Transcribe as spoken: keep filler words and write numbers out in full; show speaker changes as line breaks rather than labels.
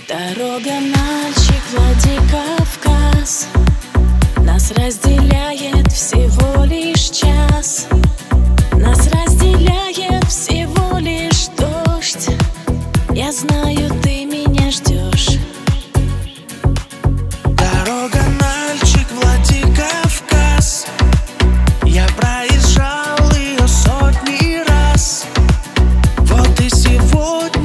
Дорога, мальчик, Владикавказ. Нас разделяет всего лишь час. Нас разделяет всего лишь дождь. Я знаю, ты меня ждешь.
Дорога, мальчик, Владикавказ. Я проезжал ее сотни раз. Вот и сегодня